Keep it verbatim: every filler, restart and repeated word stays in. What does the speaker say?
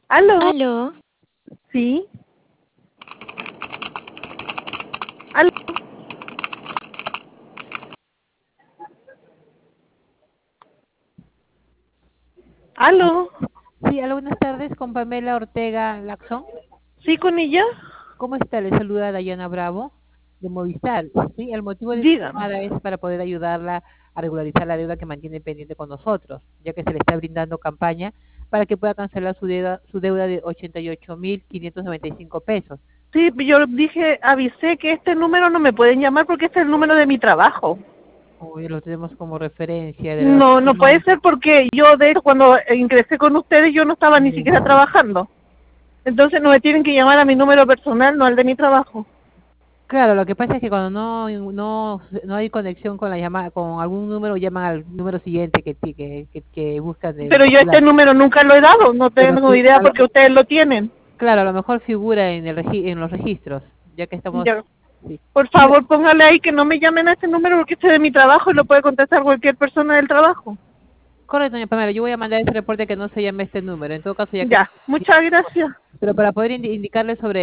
¿Aló? ¿Aló? ¿Sí? ¿Aló? ¿Aló? Sí, hola, buenas tardes, con Pamela Ortega Laxon. ¿Sí con ella? ¿Cómo está? Le saluda Dayana Bravo, de Movistar. Sí, el motivo de mi Dígame. llamada es para poder ayudarla a regularizar la deuda que mantiene pendiente con nosotros, ya que se le está brindando campaña para que pueda cancelar su deuda, su deuda de ochenta y ocho mil quinientos noventa y cinco pesos. Sí, yo dije, avisé que este número no me pueden llamar porque este es el número de mi trabajo. Hoy lo tenemos como referencia de la No, no puede ser porque yo, de hecho, cuando ingresé con ustedes, yo no estaba ni siquiera oficina. trabajando. Entonces no me tienen que llamar a mi número personal, no al de mi trabajo. Claro, lo que pasa es que cuando no, no, no hay conexión con la llamada, con algún número, llaman al número siguiente que, ti- que, que, que buscan de Pero yo este vincular. número nunca lo he dado, no Bueno, tengo sí, idea a lo- porque ustedes lo tienen. claro, a lo mejor figura en el regi- en los registros, ya que estamos, Ya. sí. Por Dime, favor, póngale ahí que no me llamen a este número porque este es de mi trabajo y lo puede contestar cualquier persona del trabajo. correcto, doña Pamela, yo voy a mandar ese reporte que no se llame este número, en todo caso ya que, Ya, muchas gracias. pero para poder indi- indicarle sobre